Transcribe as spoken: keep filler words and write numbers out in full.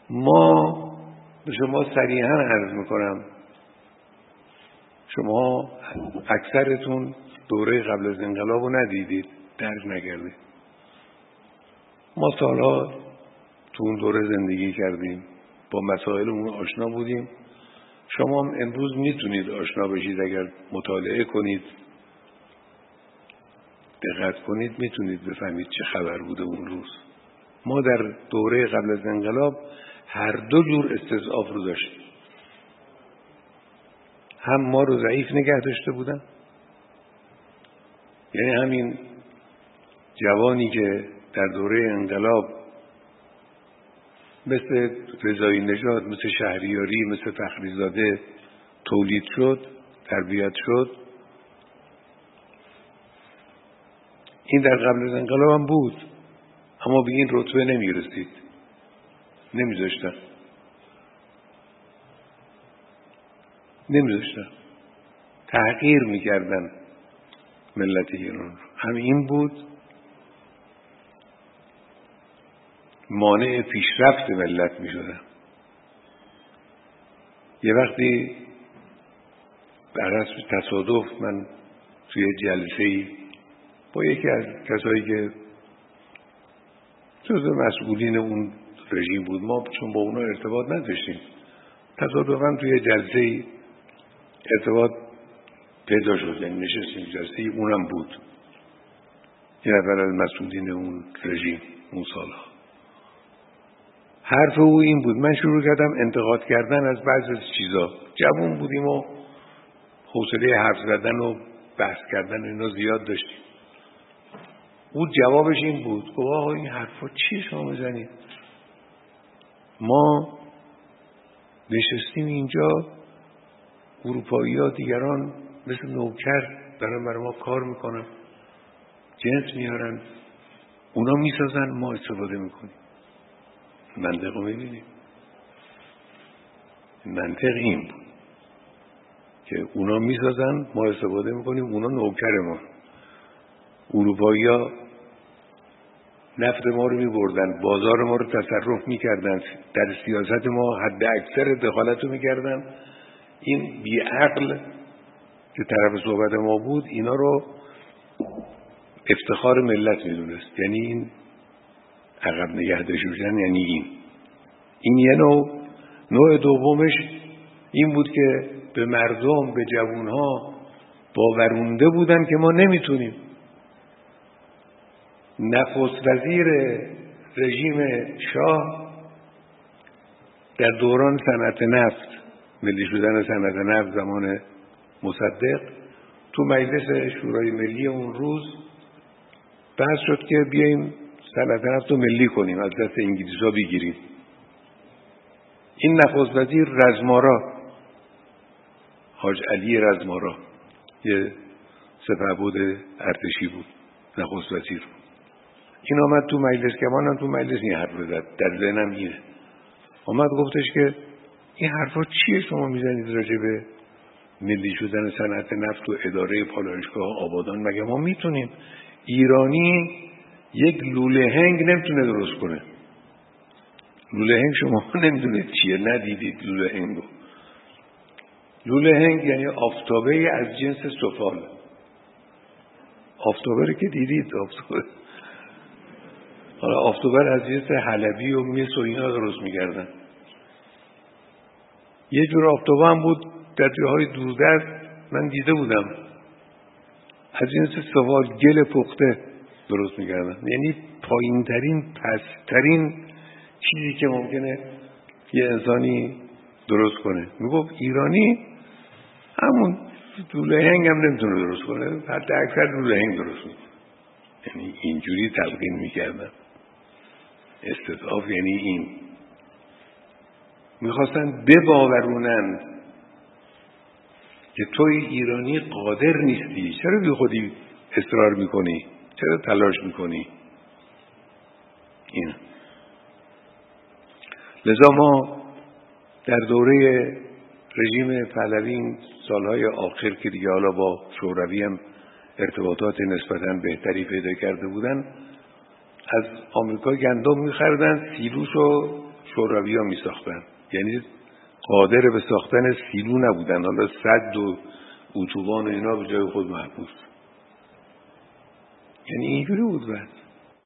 ما به شما صریحاً عرض میکنم، شما اکثرتون دوره قبل از انقلاب رو ندیدید، درک نکردید. ما سالها تو اون دوره زندگی کردیم، با مسائلمون آشنا بودیم. شما هم امروز میتونید آشنا بشید، اگر مطالعه کنید، دقت کنید، میتونید بفهمید چه خبر بوده اون روز. ما در دوره قبل از انقلاب هر دو جور استضعاف رو داشتیم. هم ما رو ضعیف نگه داشته بودن، یعنی همین جوانی که در دوره انقلاب مثل رضایی نژاد، مثل شهریاری، مثل فخریزاده تولید شد، تربیت شد، این در قبل از انقلاب هم بود، اما به این رتبه نمی رسید، نمی داشتن نمی داشتن تحقیر می کردن ملت ایران. هم این بود مانع پیشرفت ملت می شدن. یه وقتی بر حسب تصادف من توی جلسه‌ای با یکی از کسایی که جزو مسئولین اون رژیم بود، ما چون با اونا ارتباط نداشتیم، تصادفاً توی جلسه‌ای ارتباط پیدا شد، یعنی نشستیم جلسه‌ای، اونم بود، یه نفر از مسئولین اون رژیم اون سالها. حرف او این بود، من شروع کردم انتقاد کردن از بعضی از چیزا، جوان بودیم و حوصله حرف زدن و بحث کردن اینا زیاد داشتیم. او جوابش این بود، گفت آقا این حرفا چیه شما میزنید؟ ما نشستیم اینجا، اروپایی‌ها دیگران مثل نوکر دارن برای ما کار میکنن، جنس میارن، اونا میسازن، ما استفاده میکنیم. منطق رو میبینیم، منطق این بود که اونا میسازن، ما استفاده میکنیم، اونا نوکر ما. اروپایی‌ها نفت ما رو میبردن، بازار ما رو تصرف میکردن، در سیاست ما حد اکثر دخالت رو میکردن. این بیعقل که طرف صحبت ما بود اینا رو افتخار ملت میدونست، یعنی این عقب نگه داشته بودن، یعنی این این یه نوع. نوع دومش این بود که به مردم، به جوانها باورونده بودن که ما نمیتونیم. نخست وزیر رژیم شاه در دوران صنعت نفت، ملی شدن صنعت نفت زمان مصدق، تو مجلس شورای ملی اون روز بحث شد که بیاییم صنعت نفت رو ملی کنیم، از دست انگلیس‌ها بگیریم. این نخست وزیر رزمارا، حاج علی رزمارا، یه سپهبد ارتشی بود، نخست وزیر بود. این آمد تو مجلس، که منم تو مجلس این حرف زد، در ذهنم اینه. آمد گفتش که این حرفا چیه شما میزنید راجع به ملی شدن صنعت نفت و اداره پالایشگاه آبادان؟ مگه ما میتونیم؟ ایرانی یک لوله هنگ نمیتونه درست کنه. لوله هنگ شما نمیدونید چیه، ندیدید لوله هنگو. لوله هنگ یعنی آفتابه از جنس سفال. آفتابه رو که دیدید، آفتابه حالا آفتابه از جنس حلبی و مس و اینا درست میکردن. یه جور آفتابه هم بود در جاهای دوردست، من دیده بودم، از جنس سفال، گل پخته درست میکردن، یعنی پایین ترین، پسترین چیزی که ممکنه یه انسانی درست کنه. میگفت ایرانی همون لوله هنگ هم نمیتونه درست کنه، حتی اکثر لوله هنگ درست میکنه. یعنی اینجوری تلقین میکردن. استضعاف یعنی این. میخواستن بباورونن که توی ایرانی قادر نیستی، چرا بی خودی اصرار میکنی؟ چرا تلاش میکنی؟ این. لذا ما در دوره رژیم پهلوی، سالهای آخر که دیگه حالا با شوروی هم ارتباطات نسبتاً بهتری پیدا کرده بودن، از آمریکا گندم میخردن، سیلوش و شوروی ها می ساختن، یعنی قادر به ساختن سیلو نبودن، حالا سد و اتوبان و اینا به جای خود محبوس. یعنی اینجوری بود. بعد